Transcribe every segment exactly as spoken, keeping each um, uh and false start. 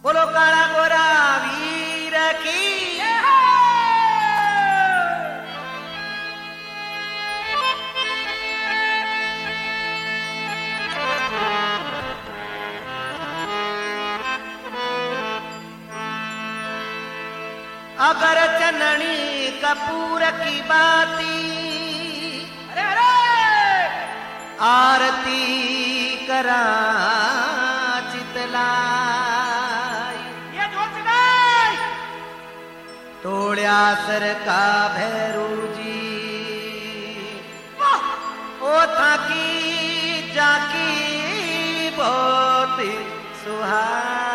बोलो काला गोरा वीर की। अगर चननी कपूर की बाती अरे अरे आरती करा चितलाई ये जोत गई तोड़या सर का भैरू जी ओ थाकी जाकी बहुत सुहा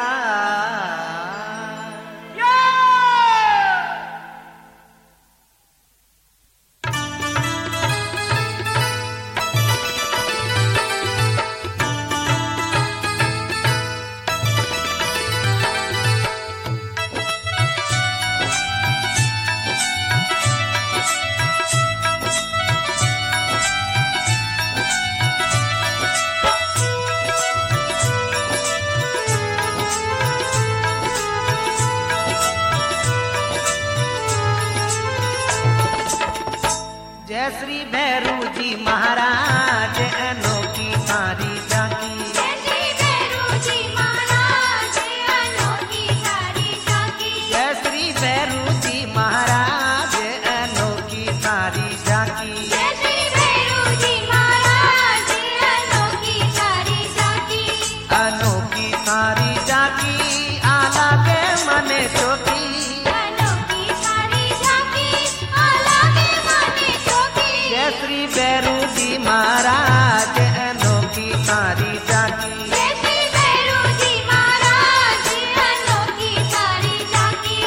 श्री भैरू जी महाराज अनोखी सारी झांकी। जय श्री भैरू जी महाराज अनोखी सारी झांकी। जय श्री भैरू जी महाराज अनोखी सारी झांकी। जय श्री भैरू जी महाराज अनोखी सारी झांकी। अनोखी सारी झांकी आला के मने चौकी। अनोखी सारी झांकी आला के मने चौकी। जय श्री भैरू जी महाराज अनोखी सारी झांकी। जय श्री भैरू जी महाराज अनोखी सारी झांकी।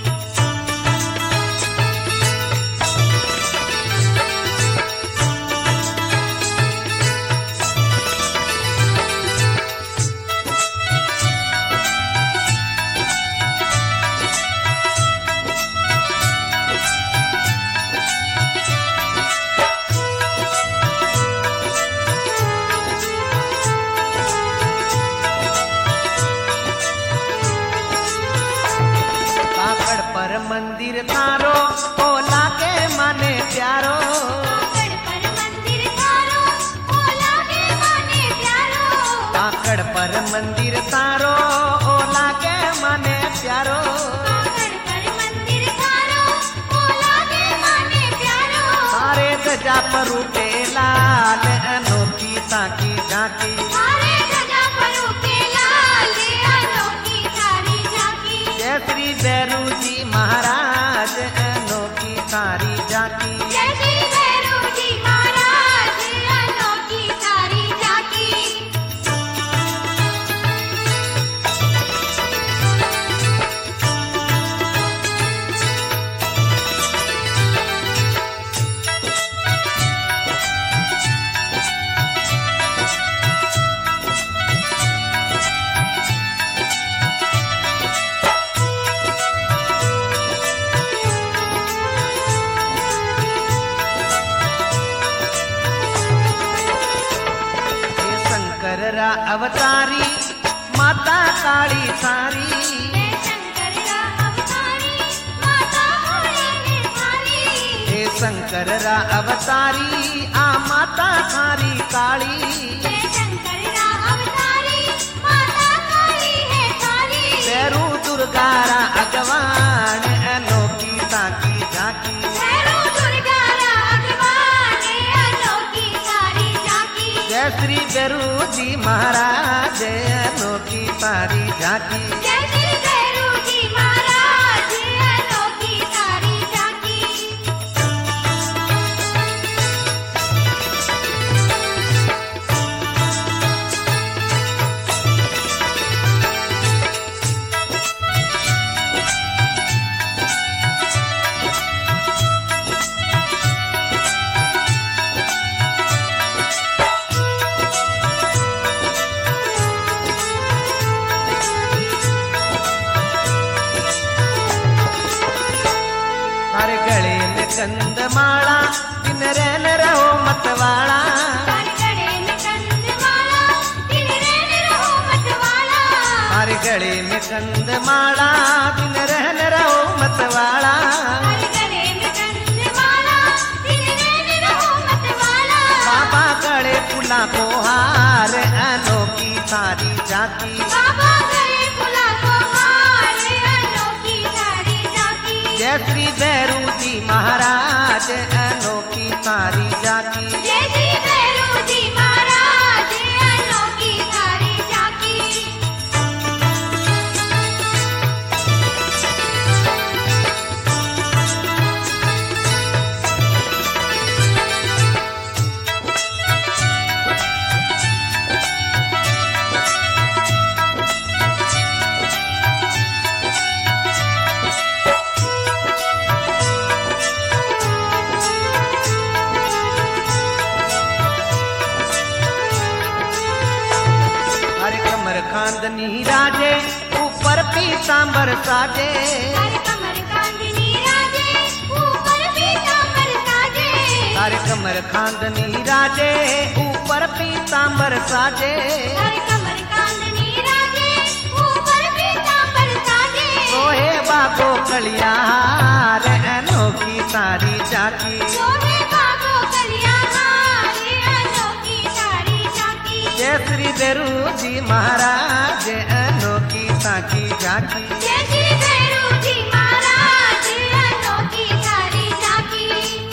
काकड़ पर मंदिर थारो ओला के माने प्यारो। काकड़ पर मंदिर थारो ओला के माने प्यारो। काकड़ पर मंदिर तारो ओला के माने प्यारो। काकड़ पर मंदिर थारो ओला के माने प्यारो। सारे गजा पर उठे लाल अनोखी ताकी झांकी। सारे गजा पर उठे लाल अनोखी सारी झांकी। जय श्री भैरू जी महाराज अनोखी सारी झांकी। जय श्री भैरू जी महाराज अनोखी सारी झांकी। हे शंकर रा अवतारी माता काली सारी। जय शंकर रा अवतारी माता काली ने थारी। हे शंकर रा अवतारी आ माता थारी काली। जय शंकर रा अवतारी माता काली है थारी। भैरू दुर्गा रा अगवान अनोखी ताकी झांकी। भैरू दुर्गा रा अगवान अनोखी सारी झांकी। जय श्री भैरू जी महाराज अनोखी सारी झांकी। जय श्री भैरू जी महाराज अनोखी सारी झांकी। कंदमाला दिन रहन रहो मतवाला। हर गड़े में कंदमाला दिन रहन रहो मतवाला। हर गले में कंद माला दिन रहन रहो मतवाला हर गले में कंद माला दिन रहन रहो मतवाला बाबा गले फूला को हार अनोखी सारी जाती बाबा गले फूला को हार अनोखी सारी जाती जय श्री भैरू जी महाराज अनोखी सारी जाती जय श्री भैरू जी महाराज अनोखी सारी जाती खांदनी राजे ऊपर पीतांबर साजे हर कमर कांदनी राजे ऊपर पीतांबर साजे हर कमर खांदनी राजे ऊपर पीतांबर साजे हर कमर कांदनी राजे ऊपर पीतांबर साजे सोहे बागो कलियार अनोखी सारी जाती सोहे बागो कलियार अनोखी सारी जाती जय श्री भैरू जी महाराज अनोखी साकी जाकी जय श्री भैरू जी महाराज अनोखी सारी जाती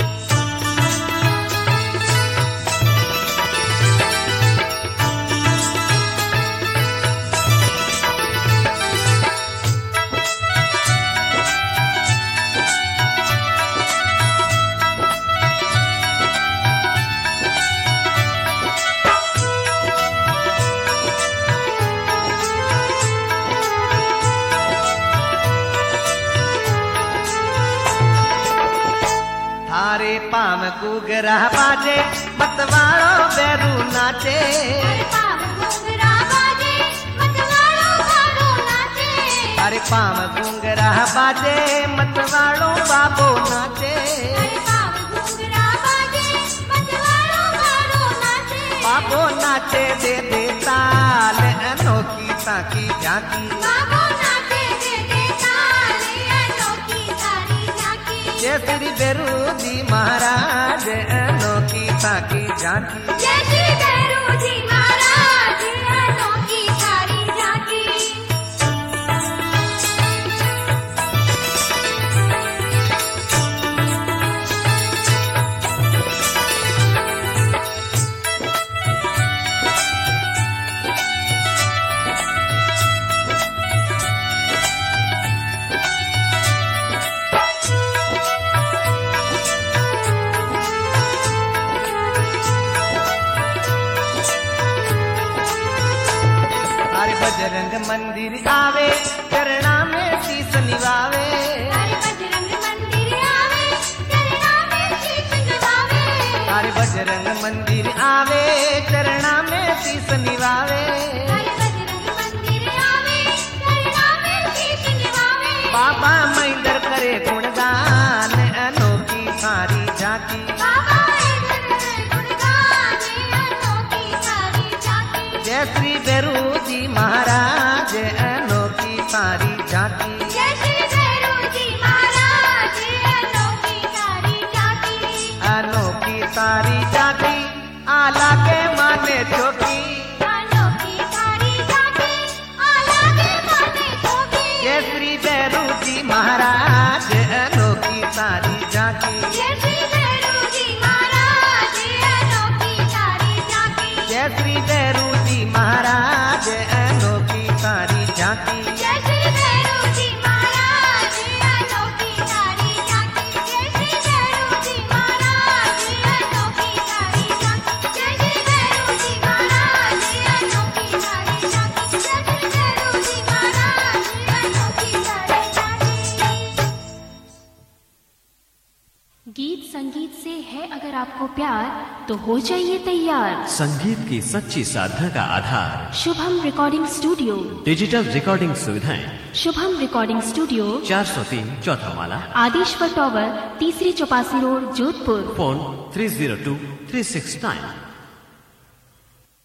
थारे पाम गुगरा बाजे मतवाड़ो बैरू नाचे हर पाम घुंघरा बाजे मतवाड़ो बाबो नाचे थारे पाम गुंगरा बाजे मतवाड़ो बाबो नाचे हर पाम घुंघरा बाजे मतवाड़ो बाबो नाचे बाबो नाचे दे दे ताल अनोखी साकी जाकी बाबो नाचे दे दे ताल अनोखी सारी जाती जय श्री भैरू जी महाराज अनोखी साकी जाकी जय श्री भैरू जी महाराज अनोखी सारी जाती हरे बजरंग मंदिर आवे चरणा में शीस निवावे हर बजरंग मंदिर आवे चरणा में शीश नवावे हरे बजरंग मंदिर आवे चरणा में शीस निवावे हर बजरंग मंदिर आवे चरणा में शीश नवावे बाबा महिंदर करे गुणगान अनोखी सारी जाती बाबा इधर गुणगान अनोखी सारी जाती जय श्री भैरू जी महाराज अनोखी सारी जाती जय श्री भैरू जी महाराज अनोखी सारी जाती अनोखी सारी जाती आला के माने चौकी अनोखी सारी जाती आला के माने चौकी जय श्री भैरू जी महाराज अनोखी सारी जाती जय श्री भैरू जी महाराज अनोखी सारी जाती जय श्री भैरू जी महाराज अनोखी सारी जाती जय श्री भैरू जी महाराज अनोखी सारी जाती जय श्री भैरू जी महाराज अनोखी सारी जाती जय श्री भैरू जी महाराज अनोखी सारी जाती जय श्री भैरू जी महाराज अनोखी सारी जाती गीत संगीत से है अगर आपको प्यार तो हो जाइए तैयार। संगीत की सच्ची साधना का आधार Shubham recording studio, digital recording सुविधाएं, शुभम रिकॉर्डिंग स्टूडियो, चार सौ तीन चौथा माला, आदिश्वर टावर, तीसरी Chopasni road, Jodhpur. Phone three zero two three six nine.